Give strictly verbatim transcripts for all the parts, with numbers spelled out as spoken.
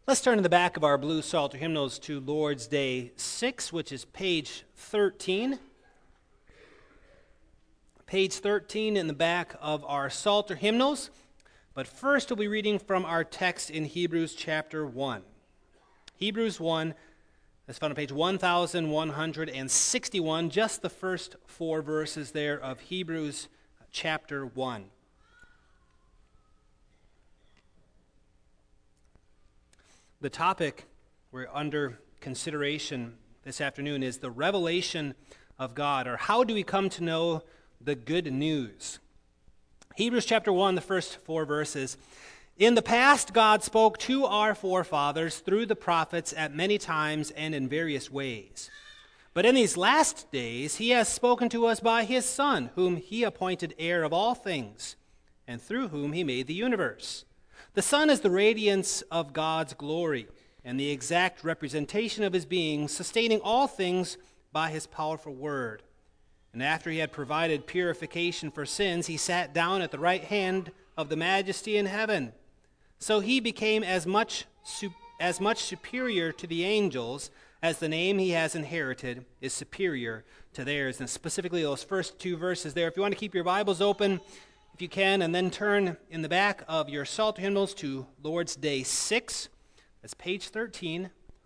Let's turn to the back of our blue Psalter hymnals to Lord's Day six, which is page thirteen. Page thirteen in the back of our Psalter hymnals. But first we'll be reading from our text in Hebrews chapter one. Hebrews one, that's found on page one thousand one hundred sixty-one, just the first four verses there of Hebrews chapter one. The topic we're under consideration this afternoon is the revelation of God, or how do we come to know the good news? Hebrews chapter one, the first four verses. In the past, God spoke to our forefathers through the prophets at many times and in various ways. But in these last days, he has spoken to us by his Son, whom he appointed heir of all things, and through whom he made the universe. The Son is the radiance of God's glory and the exact representation of his being, sustaining all things by his powerful word. And after he had provided purification for sins, he sat down at the right hand of the Majesty in heaven. So he became as much as much superior to the angels as the name he has inherited is superior to theirs. And specifically those first two verses there. If you want to keep your Bibles open, if you can, and then turn in the back of your Psalter hymnals to Lord's Day six. That's page thirteen.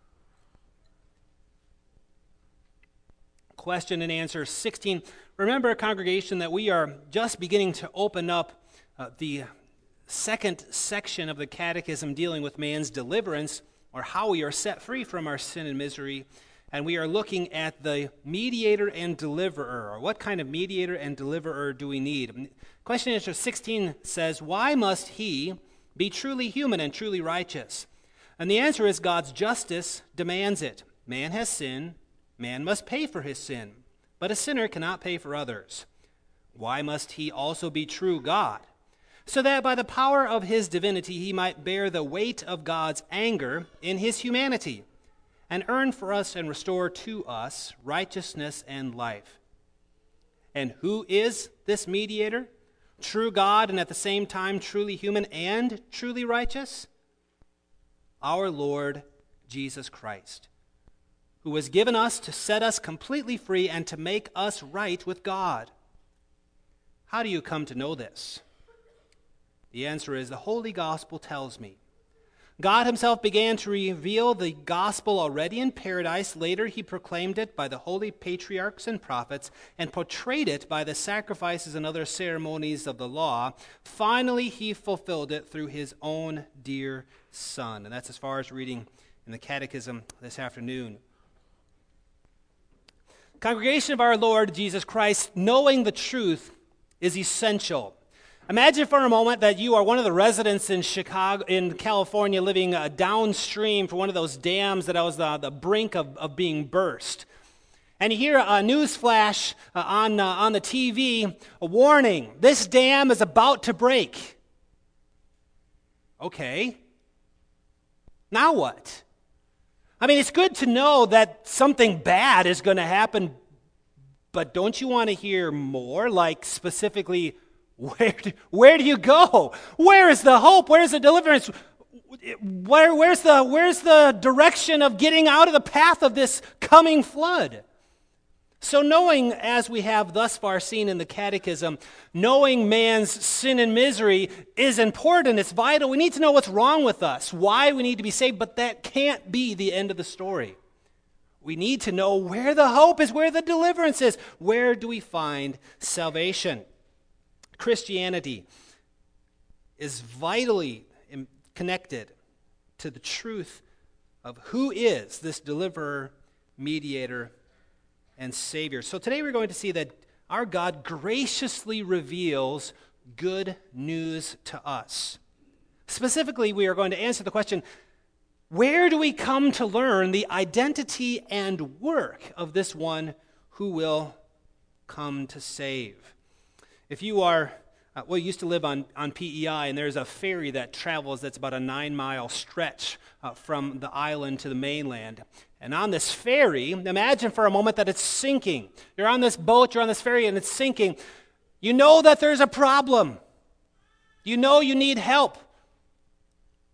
Question and answer sixteen. Remember, congregation, that we are just beginning to open up uh, the second section of the Catechism dealing with man's deliverance, or how we are set free from our sin and misery. And we are looking at the mediator and deliverer, or what kind of mediator and deliverer do we need? Question answer sixteen says, why must he be truly human and truly righteous? And the answer is God's justice demands it. Man has sinned, man must pay for his sin, but a sinner cannot pay for others. Why must he also be true God? So that by the power of his divinity he might bear the weight of God's anger in his humanity, and earn for us and restore to us righteousness and life. And who is this mediator? True God and at the same time truly human and truly righteous? Our Lord Jesus Christ, who was given us to set us completely free and to make us right with God. How do you come to know this? The answer is the Holy Gospel tells me. God himself began to reveal the gospel already in paradise. Later, he proclaimed it by the holy patriarchs and prophets and portrayed it by the sacrifices and other ceremonies of the law. Finally, he fulfilled it through his own dear Son. And that's as far as reading in the Catechism this afternoon. Congregation of our Lord Jesus Christ, knowing the truth is essential. Imagine for a moment that you are one of the residents in Chicago, in California, living uh, downstream from one of those dams that was uh, the brink of, of being burst. And you hear a news flash uh, on, uh, on the T V, a warning, this dam is about to break. Okay. Now what? I mean, it's good to know that something bad is going to happen, but don't you want to hear more, like specifically, Where do, where do you go? Where is the hope? Where is the deliverance? Where, where's the, where's the direction of getting out of the path of this coming flood? So knowing, as we have thus far seen in the Catechism, knowing man's sin and misery is important. It's vital. We need to know what's wrong with us, why we need to be saved, but that can't be the end of the story. We need to know where the hope is, where the deliverance is. Where do we find salvation? Christianity is vitally connected to the truth of who is this deliverer, mediator, and Savior. So today we're going to see that our God graciously reveals good news to us. Specifically, we are going to answer the question, where do we come to learn the identity and work of this one who will come to save? If you are, uh, well, you used to live on, on P E I, and there's a ferry that travels that's about a nine-mile stretch uh, from the island to the mainland. And on this ferry, imagine for a moment that it's sinking. You're on this boat, you're on this ferry, and it's sinking. You know that there's a problem. You know you need help.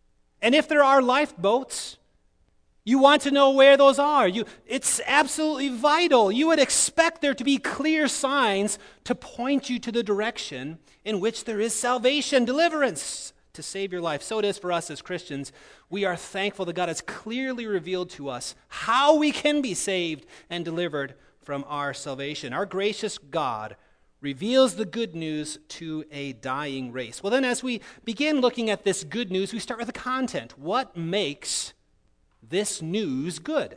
And if there are lifeboats, you want to know where those are. You, it's absolutely vital. You would expect there to be clear signs to point you to the direction in which there is salvation, deliverance to save your life. So it is for us as Christians. We are thankful that God has clearly revealed to us how we can be saved and delivered from our salvation. Our gracious God reveals the good news to a dying race. Well, then, as we begin looking at this good news, we start with the content. What makes this news good?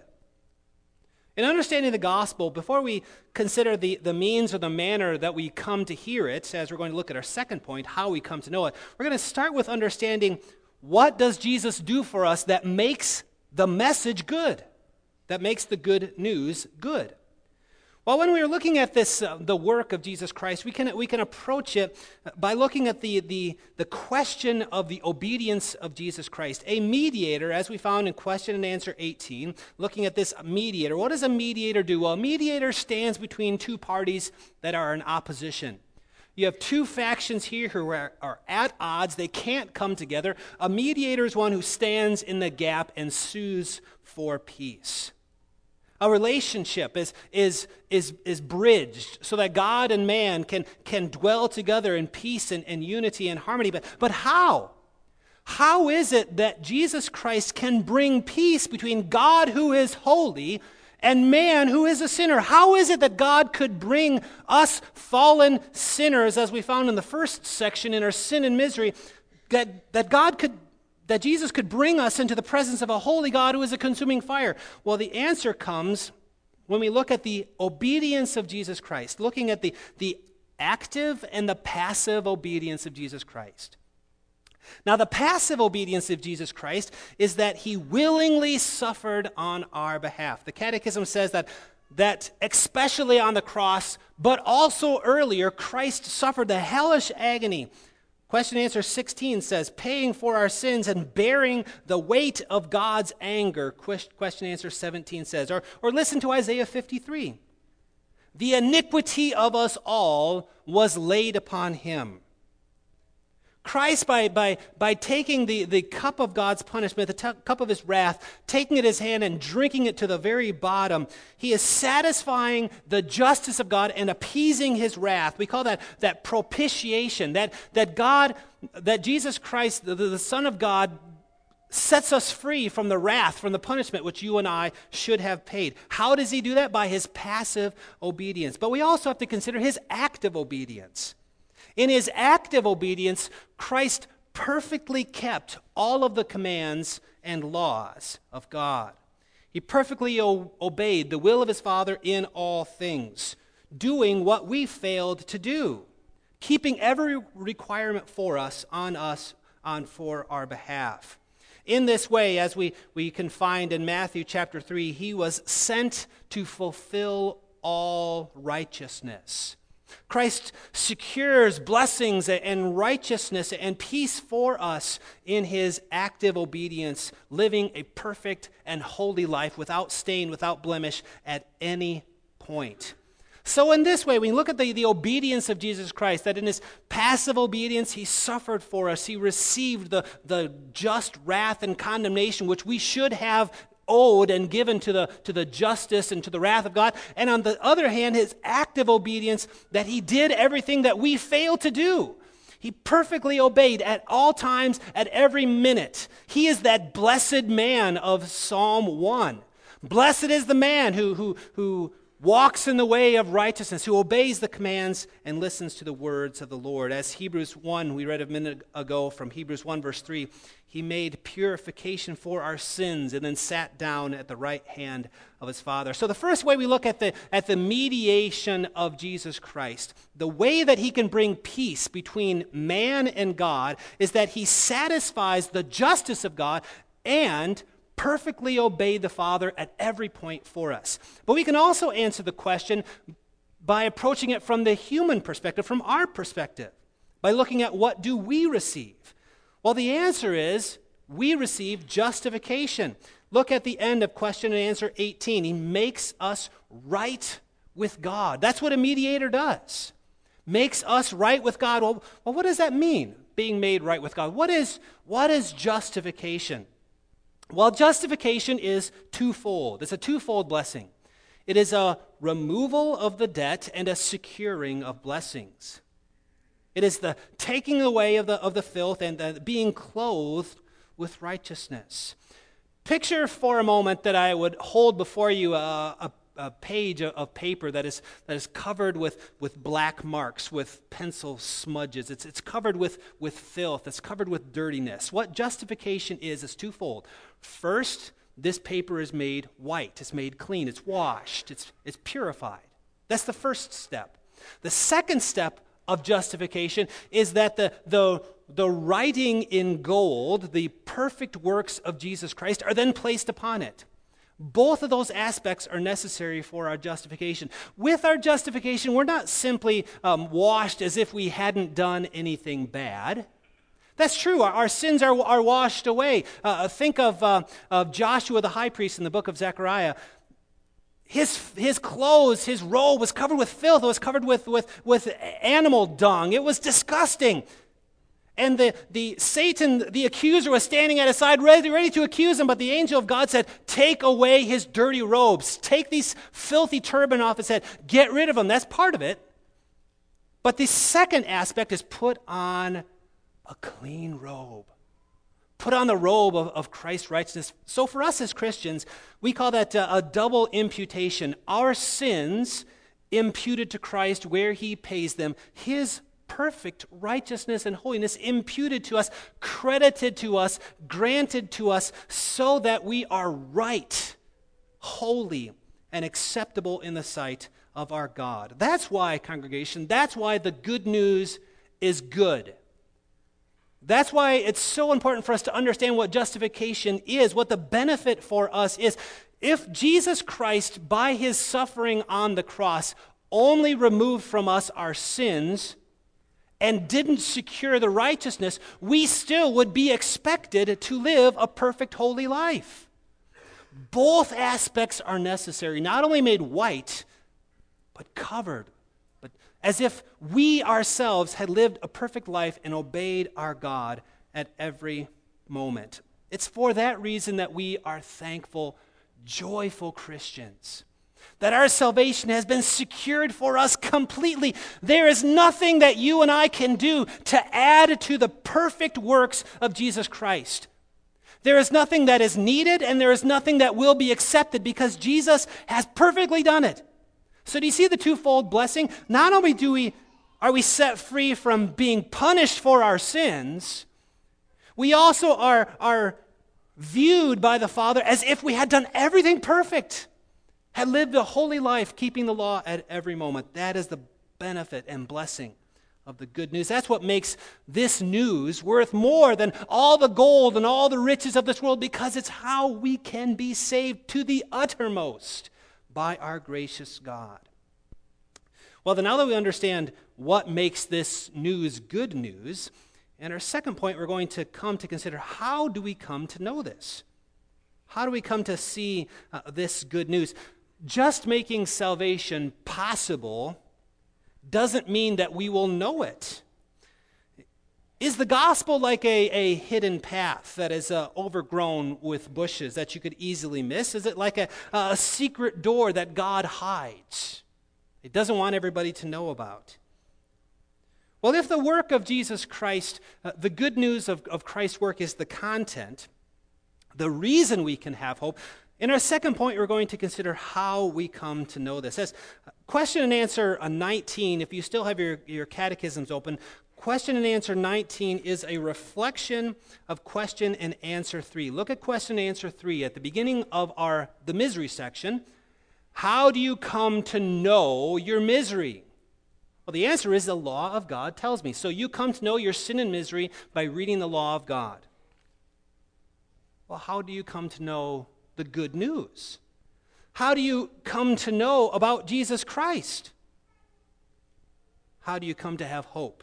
In understanding the gospel, before we consider the, the means or the manner that we come to hear it, as we're going to look at our second point, how we come to know it, we're going to start with understanding what does Jesus do for us that makes the message good, that makes the good news good. Well, when we are looking at this, uh, the work of Jesus Christ, we can we can approach it by looking at the, the, the question of the obedience of Jesus Christ. A mediator, as we found in question and answer eighteen, looking at this mediator. What does a mediator do? Well, a mediator stands between two parties that are in opposition. You have two factions here who are, are at odds. They can't come together. A mediator is one who stands in the gap and sues for peace. A relationship is, is, is, is bridged so that God and man can, can dwell together in peace and, and unity and harmony. But, but how? How is it that Jesus Christ can bring peace between God, who is holy, and man, who is a sinner? How is it that God could bring us fallen sinners, as we found in the first section in our sin and misery, that, that God could that Jesus could bring us into the presence of a holy God who is a consuming fire? Well, the answer comes when we look at the obedience of Jesus Christ, looking at the, the active and the passive obedience of Jesus Christ. Now, the passive obedience of Jesus Christ is that he willingly suffered on our behalf. The Catechism says that, that especially on the cross, but also earlier, Christ suffered the hellish agony. Question and answer sixteen says, paying for our sins and bearing the weight of God's anger. Question and answer seventeen says, or, or listen to Isaiah fifty-three. The iniquity of us all was laid upon him. Christ, by, by, by taking the, the cup of God's punishment, the t- cup of his wrath, taking it in his hand and drinking it to the very bottom, he is satisfying the justice of God and appeasing his wrath. We call that, that propitiation, that, that God, that Jesus Christ, the, the Son of God, sets us free from the wrath, from the punishment which you and I should have paid. How does he do that? By his passive obedience. But we also have to consider his active obedience. In his active obedience, Christ perfectly kept all of the commands and laws of God. He perfectly o- obeyed the will of his Father in all things, doing what we failed to do, keeping every requirement for us, on us, on for our behalf. In this way, as we, we can find in Matthew chapter three, he was sent to fulfill all righteousness. Christ secures blessings and righteousness and peace for us in his active obedience, living a perfect and holy life without stain, without blemish at any point. So in this way, we look at the, the obedience of Jesus Christ, that in his passive obedience, he suffered for us. He received the, the just wrath and condemnation which we should have owed and given to the, to the justice and to the wrath of God. And on the other hand, his active obedience, that he did everything that we fail to do. He perfectly obeyed at all times, at every minute. He is that blessed man of Psalm one. Blessed is the man who, who, who walks in the way of righteousness, who obeys the commands and listens to the words of the Lord. As Hebrews one, we read a minute ago from Hebrews one verse three, he made purification for our sins and then sat down at the right hand of his Father. So the first way we look at the, at the mediation of Jesus Christ, the way that he can bring peace between man and God is that he satisfies the justice of God and perfectly obeyed the Father at every point for us. But we can also answer the question by approaching it from the human perspective, from our perspective, by looking at what do we receive. Well, the answer is we receive justification. Look at the end of question and answer eighteen. He makes us right with God. That's what a mediator does. Makes us right with God. Well, well what does that mean? being made right with God. What is, what is justification? Well, justification is twofold. It's a twofold blessing. It is a removal of the debt and a securing of blessings. It is the taking away of the, of the filth and the being clothed with righteousness. Picture for a moment that I would hold before you a, a, a page of, of paper that is, that is covered with, with black marks, with pencil smudges. It's, it's covered with, with filth. It's covered with dirtiness. What justification is is twofold. First, this paper is made white. It's made clean. It's washed. It's, it's purified. That's the first step. The second step of justification is that the, the, the writing in gold, the perfect works of Jesus Christ, are then placed upon it. Both of those aspects are necessary for our justification. With our justification, we're not simply um, washed as if we hadn't done anything bad. That's true. Our, our sins are, are washed away. Uh, think of, uh, of Joshua the high priest in the book of Zechariah. His, his clothes, his robe was covered with filth. It was covered with, with, with animal dung. It was disgusting. And the, the Satan, the accuser, was standing at his side, ready, ready to accuse him. But the angel of God said, take away his dirty robes. Take these filthy turban off his head. Get rid of him. That's part of it. But the second aspect is put on a clean robe. Put on the robe of, of Christ's righteousness. So for us as Christians, we call that uh, a double imputation. Our sins imputed to Christ where he pays them. His perfect righteousness and holiness imputed to us, credited to us, granted to us, so that we are right, holy, and acceptable in the sight of our God. That's why, congregation, that's why the good news is good. That's why it's so important for us to understand what justification is, what the benefit for us is. If Jesus Christ, by his suffering on the cross, only removed from us our sins and didn't secure the righteousness, we still would be expected to live a perfect, holy life. Both aspects are necessary, not only made white, but covered. As if we ourselves had lived a perfect life and obeyed our God at every moment. It's for that reason that we are thankful, joyful Christians. That our salvation has been secured for us completely. There is nothing that you and I can do to add to the perfect works of Jesus Christ. There is nothing that is needed, and there is nothing that will be accepted because Jesus has perfectly done it. So do you see the twofold blessing? Not only do we are we set free from being punished for our sins, we also are, are viewed by the Father as if we had done everything perfect, had lived a holy life, keeping the law at every moment. That is the benefit and blessing of the good news. That's what makes this news worth more than all the gold and all the riches of this world, because it's how we can be saved to the uttermost by our gracious God. Well, then now that we understand what makes this news good news, in our second point, we're going to come to consider, how do we come to know this? How do we come to see uh, this good news? Just making salvation possible doesn't mean that we will know it. Is the gospel like a, a hidden path that is uh, overgrown with bushes that you could easily miss? Is it like a, a secret door that God hides? It doesn't want everybody to know about. Well, if the work of Jesus Christ, uh, the good news of, of Christ's work is the content, the reason we can have hope, in our second point, we're going to consider how we come to know this. As question and answer uh, nineteen, if you still have your, your catechisms open, question and answer nineteen is a reflection of question and answer three. Look at question and answer three at the beginning of our the misery section. How do you come to know your misery? Well, the answer is the law of God tells me. So you come to know your sin and misery by reading the law of God. Well, how do you come to know the good news? How do you come to know about Jesus Christ? How do you come to have hope?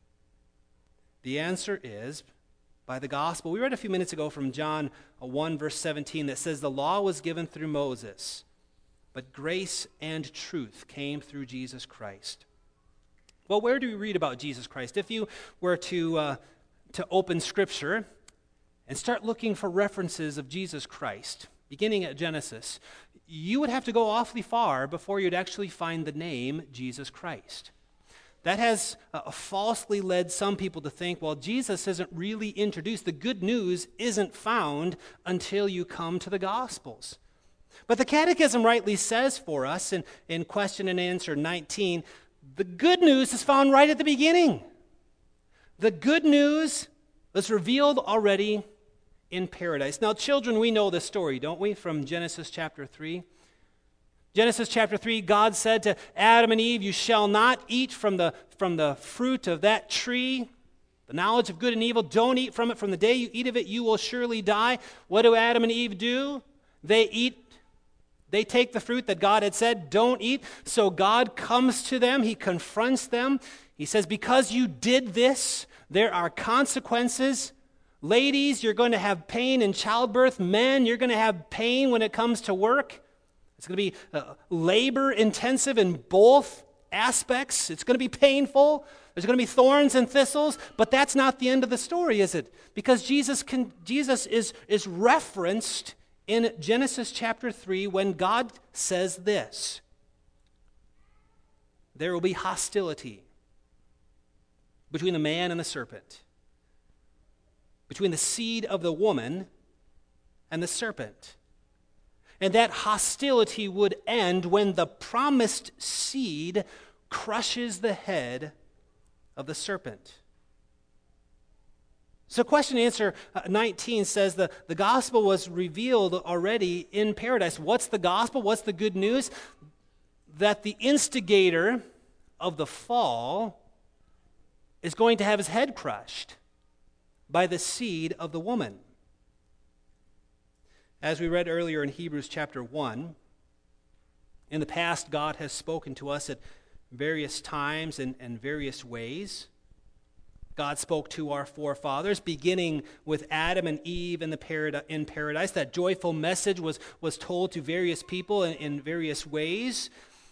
The answer is by the gospel. We read a few minutes ago from John one, verse seventeen, that says the law was given through Moses, but grace and truth came through Jesus Christ. Well, where do we read about Jesus Christ? If you were to uh, to open Scripture and start looking for references of Jesus Christ, beginning at Genesis, you would have to go awfully far before you'd actually find the name Jesus Christ. That has uh, falsely led some people to think, well, Jesus isn't really introduced. The good news isn't found until you come to the Gospels. But the Catechism rightly says for us in, in question and answer nineteen, the good news is found right at the beginning. The good news was revealed already in paradise. Now, children, we know this story, don't we, from Genesis chapter three? Genesis chapter three, God said to Adam and Eve, you shall not eat from the, from the fruit of that tree, the knowledge of good and evil. Don't eat from it. From the day you eat of it, you will surely die. What do Adam and Eve do? They eat, they take the fruit that God had said, don't eat. So God comes to them. He confronts them. He says, because you did this, there are consequences. Ladies, you're going to have pain in childbirth. Men, you're going to have pain when it comes to work. It's going to be uh, labor intensive in both aspects. It's going to be painful. There's going to be thorns and thistles, but that's not the end of the story, is it? Because Jesus can, Jesus is, is referenced in Genesis chapter three when God says this: there will be hostility between the man and the serpent, between the seed of the woman and the serpent. And that hostility would end when the promised seed crushes the head of the serpent. So question and answer nineteen says the, the gospel was revealed already in paradise. What's the gospel? What's the good news? That the instigator of the fall is going to have his head crushed by the seed of the woman. As we read earlier in Hebrews chapter one, in the past God has spoken to us at various times and, and various ways. God spoke to our forefathers, beginning with Adam and Eve in, the parad- in paradise. That joyful message was, was told to various people in, in various ways.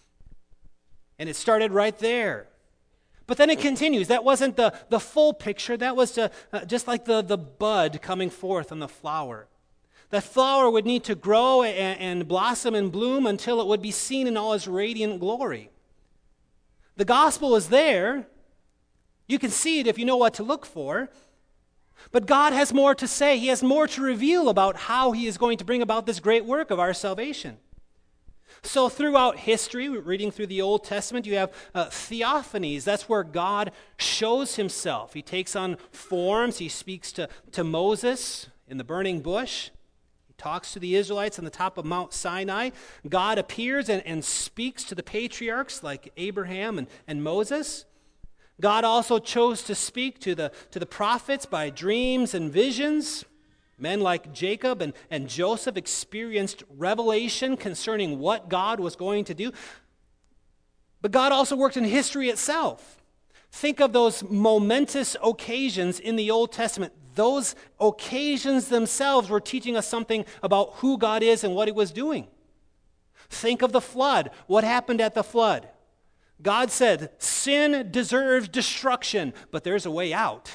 And it started right there. But then it continues. That wasn't the, the full picture. That was uh, uh, just like the, the bud coming forth on the flower. That flower would need to grow and, and blossom and bloom until it would be seen in all its radiant glory. The gospel is there. You can see it if you know what to look for. But God has more to say. He has more to reveal about how He is going to bring about this great work of our salvation. So throughout history, reading through the Old Testament, you have uh, theophanies. That's where God shows Himself. He takes on forms. He speaks to, to Moses in the burning bush. He talks to the Israelites on the top of Mount Sinai. God appears and, and speaks to the patriarchs like Abraham and, and Moses. God also chose to speak to the, to the prophets by dreams and visions. Men like Jacob and, and Joseph experienced revelation concerning what God was going to do. But God also worked in history itself. Think of those momentous occasions in the Old Testament. Those occasions themselves were teaching us something about who God is and what He was doing. Think of the flood. What happened at the flood? God said, sin deserves destruction, but there's a way out.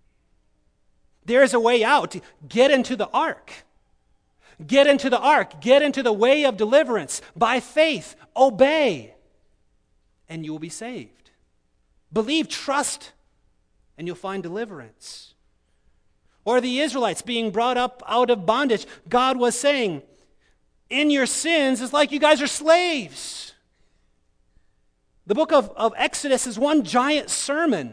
There's a way out. Get into the ark. Get into the ark. Get into the way of deliverance. By faith, obey, and you will be saved. Believe, trust, and you'll find deliverance. Or the Israelites being brought up out of bondage. God was saying, in your sins, it's like you guys are slaves. The book of, of Exodus is one giant sermon.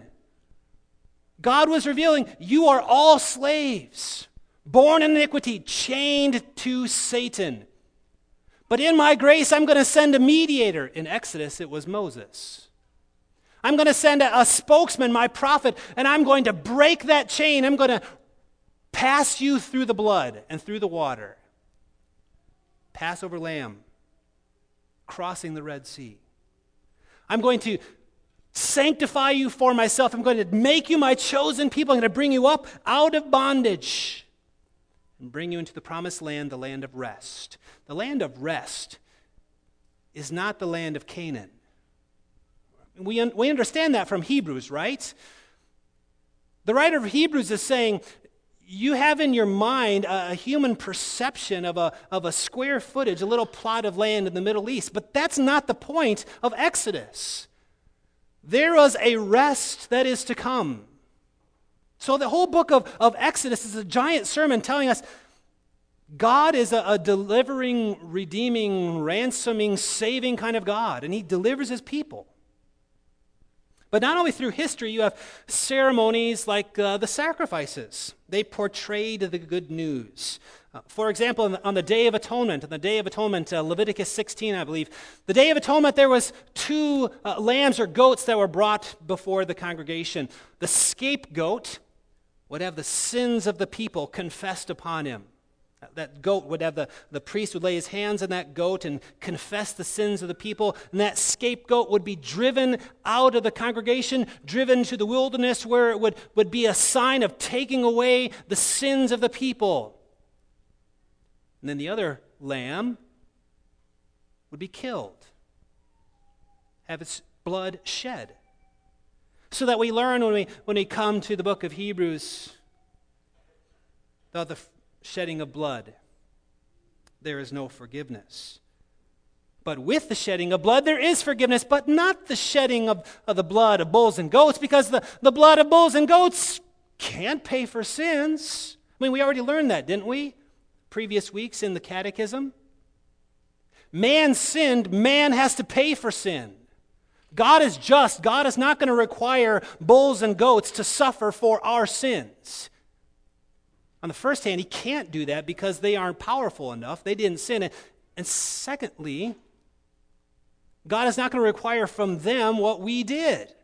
God was revealing, you are all slaves, born in iniquity, chained to Satan. But in my grace, I'm going to send a mediator. In Exodus, it was Moses. I'm going to send a, a spokesman, my prophet, and I'm going to break that chain. I'm going to pass you through the blood and through the water. Passover lamb, crossing the Red Sea. I'm going to sanctify you for myself. I'm going to make you my chosen people. I'm going to bring you up out of bondage and bring you into the promised land, the land of rest. The land of rest is not the land of Canaan. We, un- we understand that from Hebrews, right? The writer of Hebrews is saying, you have in your mind a, a human perception of a, of a square footage, a little plot of land in the Middle East, but that's not the point of Exodus. There was a rest that is to come. So the whole book of, of Exodus is a giant sermon telling us God is a, a delivering, redeeming, ransoming, saving kind of God, and he delivers his people. But not only through history, you have ceremonies like uh, the sacrifices. They portrayed the good news. Uh, for example, on the, on the Day of Atonement, on the Day of Atonement, uh, Leviticus sixteen, I believe, the Day of Atonement, there was two uh, lambs or goats that were brought before the congregation. The scapegoat would have the sins of the people confessed upon him. That goat would have the, the priest would lay his hands on that goat and confess the sins of the people, and that scapegoat would be driven out of the congregation, driven to the wilderness where it would, would be a sign of taking away the sins of the people. And then the other lamb would be killed, have its blood shed. So that we learn when we, when we come to the book of Hebrews about the shedding of blood, there is no forgiveness. But with the shedding of blood, there is forgiveness, but not the shedding of, of the blood of bulls and goats, because the, the blood of bulls and goats can't pay for sins. I mean, we already learned that, didn't we? Previous weeks in the catechism. Man sinned, man has to pay for sin. God is just. God is not going to require bulls and goats to suffer for our sins. On the first hand, he can't do that because they aren't powerful enough. They didn't sin. And secondly, God is not going to require from them what we did.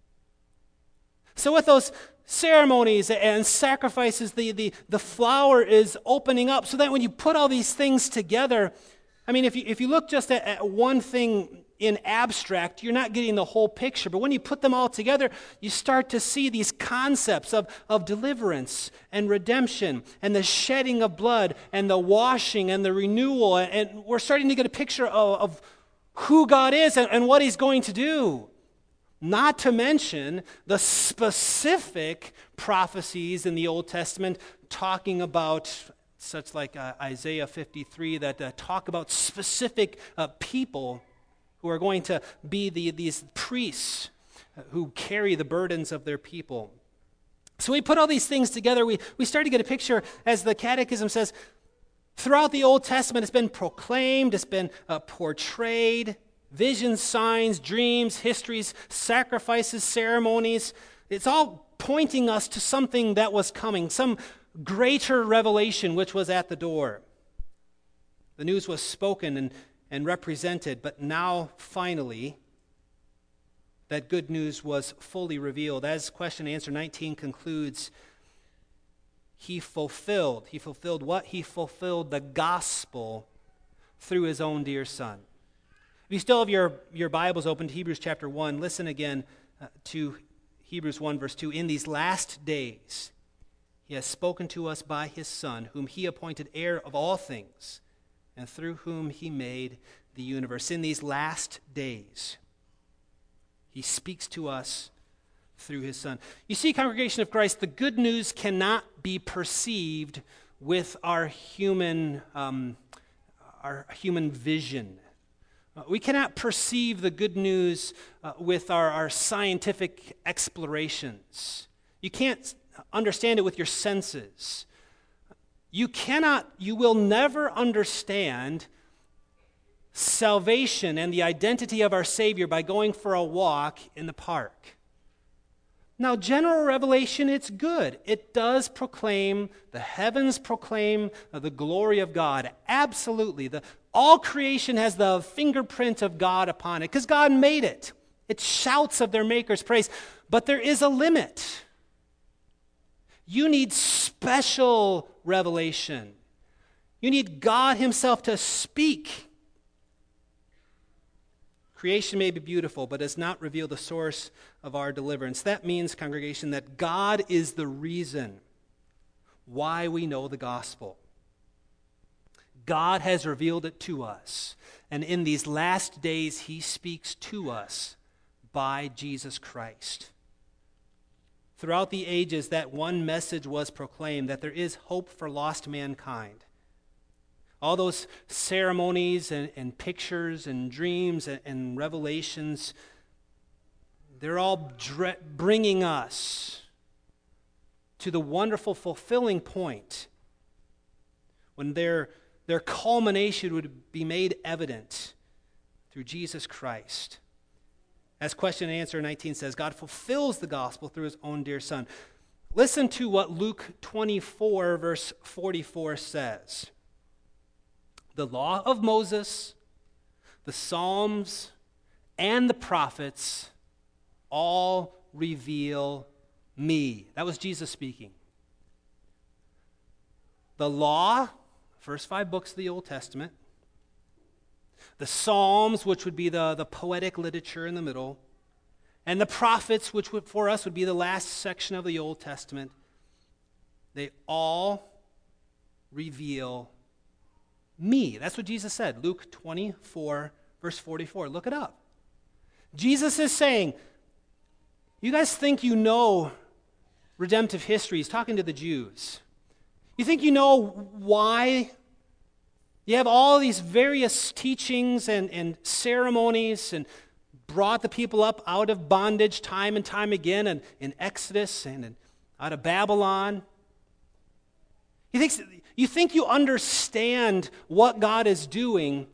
So with those ceremonies and sacrifices, the, the, the flower is opening up so that when you put all these things together, I mean, if you, if you look just at, at one thing in abstract, you're not getting the whole picture. But when you put them all together, you start to see these concepts of, of deliverance and redemption and the shedding of blood and the washing and the renewal. And we're starting to get a picture of, of who God is and, and what he's going to do. Not to mention the specific prophecies in the Old Testament talking about such like uh, Isaiah fifty-three that uh, talk about specific uh, people who are going to be the, these priests who carry the burdens of their people. So we put all these things together. We, we start to get a picture, as the Catechism says, throughout the Old Testament, it's been proclaimed, it's been uh, portrayed, visions, signs, dreams, histories, sacrifices, ceremonies. It's all pointing us to something that was coming, some greater revelation which was at the door. The news was spoken and and represented, but now finally that good news was fully revealed. As question and answer nineteen concludes, he fulfilled. He fulfilled what? He fulfilled the gospel through his own dear Son. If you still have your, your Bibles open to Hebrews chapter one, listen again uh, to Hebrews one verse two. In these last days, he has spoken to us by his Son, whom he appointed heir of all things, and through whom he made the universe. In these last days, he speaks to us through his Son. You see, congregation of Christ, the good news cannot be perceived with our human, um, our human vision. Uh, we cannot perceive the good news uh, with our, our scientific explorations. You can't understand it with your senses. You cannot, you will never understand salvation and the identity of our Savior by going for a walk in the park. Now, general revelation, it's good. It does proclaim, the heavens proclaim the glory of God. Absolutely. The, all creation has the fingerprint of God upon it because God made it. It shouts of their Maker's praise. But there is a limit. You need special revelation. You need God himself to speak. Creation may be beautiful, but does not reveal the source of our deliverance. That means, congregation, that God is the reason why we know the gospel. God has revealed it to us. And in these last days, he speaks to us by Jesus Christ. throughout the ages, that one message was proclaimed, that there is hope for lost mankind. All those ceremonies and, and pictures and dreams and, and revelations, they're all dre- bringing us to the wonderful fulfilling point when their, their culmination would be made evident through Jesus Christ. As question and answer nineteen says, God fulfills the gospel through his own dear Son. Listen to what Luke twenty-four, verse forty-four says. The law of Moses, the Psalms, and the prophets all reveal me. That was Jesus speaking. The law, first five books of the Old Testament, the Psalms, which would be the, the poetic literature in the middle, and the prophets, which would, for us would be the last section of the Old Testament, they all reveal me. That's what Jesus said, Luke twenty-four, verse forty-four. Look it up. Jesus is saying, you guys think you know redemptive history. He's talking to the Jews. You think you know why you have all these various teachings and, and ceremonies and brought the people up out of bondage time and time again, and in Exodus and in, out of Babylon. You think, you think you understand what God is doing,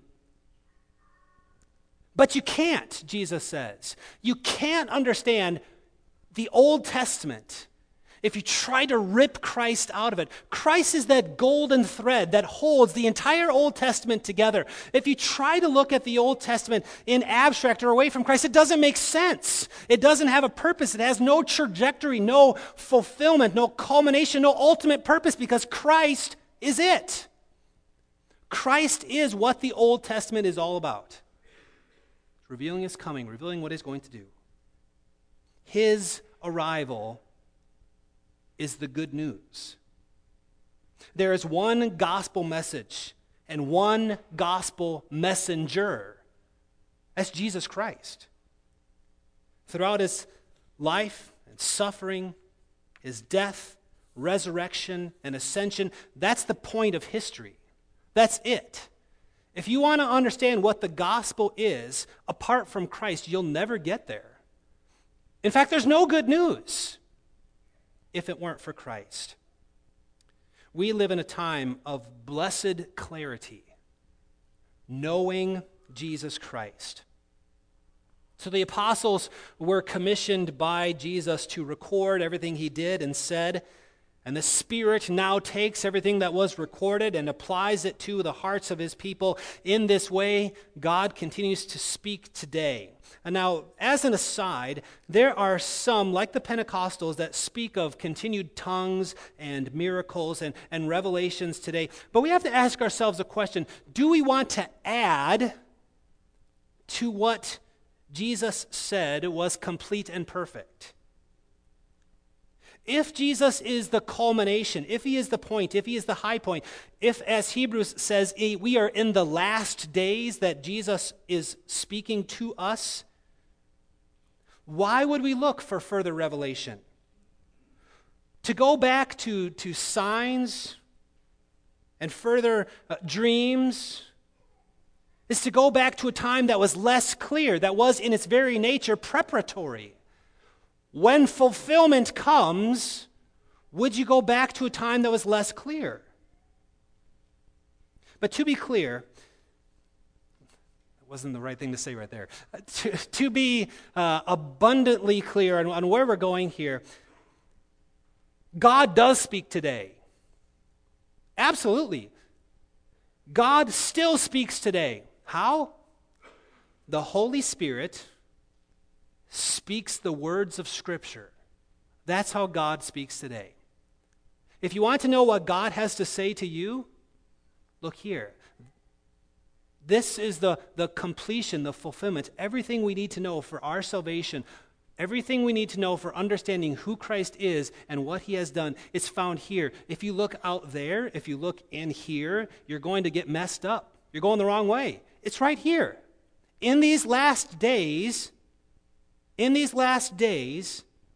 but you can't, Jesus says. You can't understand the Old Testament if you try to rip Christ out of it. Christ is that golden thread that holds the entire Old Testament together. If you try to look at the Old Testament in abstract or away from Christ, it doesn't make sense. It doesn't have a purpose. It has no trajectory, no fulfillment, no culmination, no ultimate purpose, because Christ is it. Christ is what the Old Testament is all about. Revealing his coming, revealing what he's going to do. His arrival is the good news. There is one gospel message and one gospel messenger. That's Jesus Christ. Throughout his life and suffering, his death, resurrection, and ascension, that's the point of history. That's it. If you want to understand what the gospel is, apart from Christ, you'll never get there. In fact, there's no good news if it weren't for Christ. We live in a time of blessed clarity, knowing Jesus Christ. So the apostles were commissioned by Jesus to record everything he did and said, and the Spirit now takes everything that was recorded and applies it to the hearts of his people. In this way, God continues to speak today. And now, as an aside, there are some, like the Pentecostals, that speak of continued tongues and miracles and, and revelations today. But we have to ask ourselves a question. Do we want to add to what Jesus said was complete and perfect? If Jesus is the culmination, if he is the point, if he is the high point, if, as Hebrews says, we are in the last days that Jesus is speaking to us, why would we look for further revelation? To go back to, to signs and further uh, dreams is to go back to a time that was less clear, that was in its very nature preparatory. When fulfillment comes, would you go back to a time that was less clear? But to be clear, that wasn't the right thing to say right there. To, to be uh, abundantly clear on, on where we're going here, God does speak today. Absolutely. God still speaks today. How? The Holy Spirit speaks the words of Scripture. That's how God speaks today. If you want to know what God has to say to you, look here. This is the, the completion, the fulfillment, everything we need to know for our salvation, everything we need to know for understanding who Christ is and what he has done, is found here. If you look out there, if you look in here, you're going to get messed up. You're going the wrong way. It's right here. In these last days, in these last days,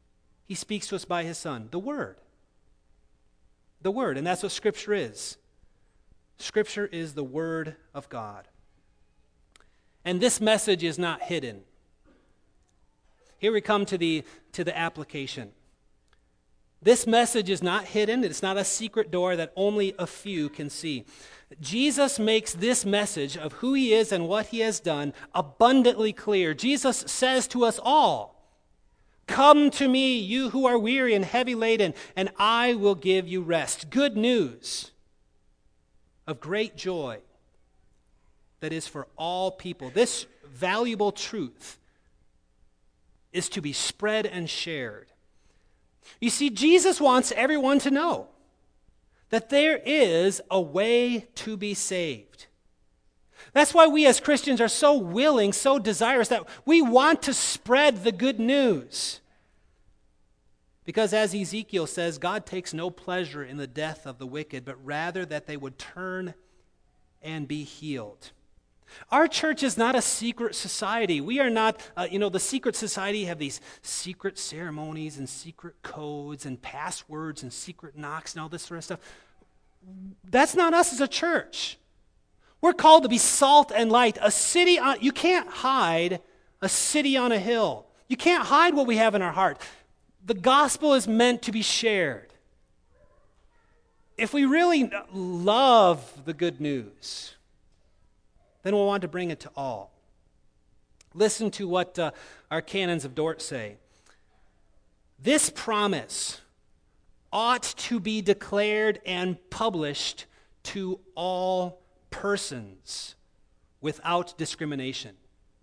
He speaks to us by his Son, the Word. The Word, and that's what Scripture is. Scripture is the Word of God. And this message is not hidden. Here we come to the, to the application. This message is not hidden. It's not a secret door that only a few can see. Jesus makes this message of who he is and what he has done abundantly clear. Jesus says to us all, "Come to me, you who are weary and heavy laden, and I will give you rest." Good news of great joy that is for all people. This valuable truth is to be spread and shared. You see, Jesus wants everyone to know that there is a way to be saved. That's why we as Christians are so willing, so desirous, that we want to spread the good news. Because as Ezekiel says, God takes no pleasure in the death of the wicked, but rather that they would turn and be healed. Our church is not a secret society. We are not, uh, you know, the secret society have these secret ceremonies and secret codes and passwords and secret knocks and all this sort of stuff. That's not us as a church. We're called to be salt and light. A city on, you can't hide a city on a hill. You can't hide what we have in our heart. The gospel is meant to be shared. If we really love the good news, then we'll want to bring it to all. Listen to what uh, our canons of Dort say. This promise ought to be declared and published to all persons without discrimination.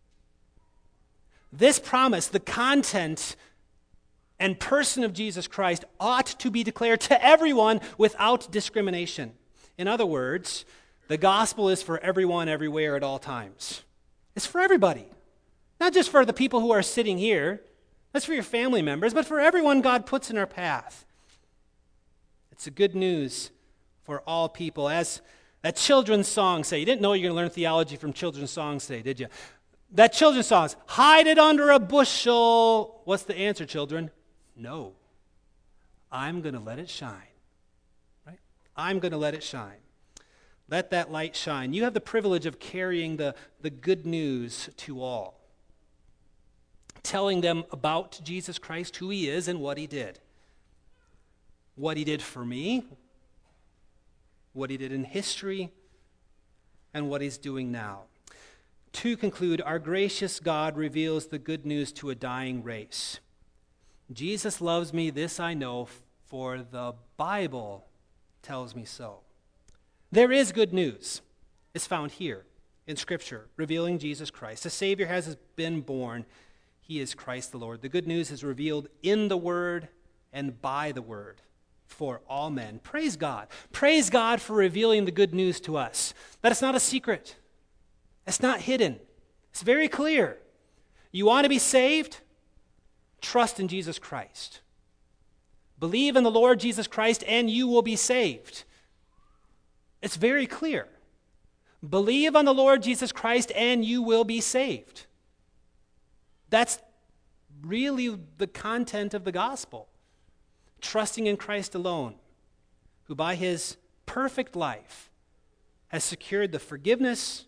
This promise, the content and person of Jesus Christ, ought to be declared to everyone without discrimination. In other words, the gospel is for everyone, everywhere, at all times. It's for everybody. Not just for the people who are sitting here. That's for your family members, but for everyone God puts in our path. It's a good news for all people. As that children's song say, you didn't know you were going to learn theology from children's songs today, did you? That children's song is, hide it under a bushel. What's the answer, children? No. I'm going to let it shine. Right? I'm going to let it shine. Let that light shine. You have the privilege of carrying the, the good news to all. Telling them about Jesus Christ, who he is and what he did. What he did for me, what he did in history, and what he's doing now. To conclude, our gracious God reveals the good news to a dying race. Jesus loves me, this I know, for the Bible tells me so. There is good news. It's found here in Scripture, revealing Jesus Christ. A Savior has been born. He is Christ the Lord. The good news is revealed in the Word and by the Word for all men. Praise God. Praise God for revealing the good news to us. That it's not a secret. It's not hidden. It's very clear. You want to be saved? Trust in Jesus Christ. Believe in the Lord Jesus Christ and you will be saved. It's very clear. Believe on the Lord Jesus Christ and you will be saved. That's really the content of the gospel. Trusting in Christ alone, who by his perfect life has secured the forgiveness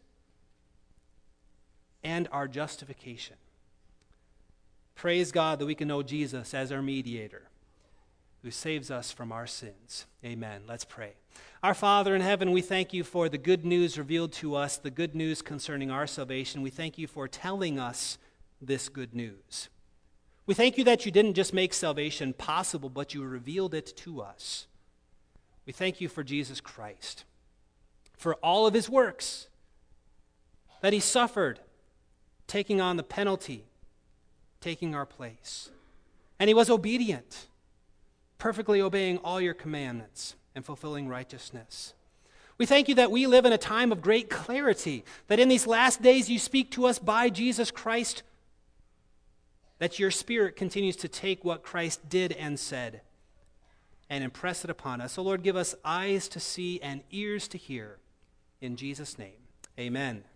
and our justification. Praise God that we can know Jesus as our mediator, who saves us from our sins. Amen. Let's pray. Our Father in heaven, we thank you for the good news revealed to us, the good news concerning our salvation. We thank you for telling us this good news. We thank you that you didn't just make salvation possible, but you revealed it to us. We thank you for Jesus Christ, for all of his works, that he suffered, taking on the penalty, taking our place. And he was obedient, perfectly obeying all your commandments and fulfilling righteousness. We thank you that we live in a time of great clarity, that in these last days you speak to us by Jesus Christ, that your Spirit continues to take what Christ did and said and impress it upon us. So Lord, give us eyes to see and ears to hear. In Jesus' name, amen.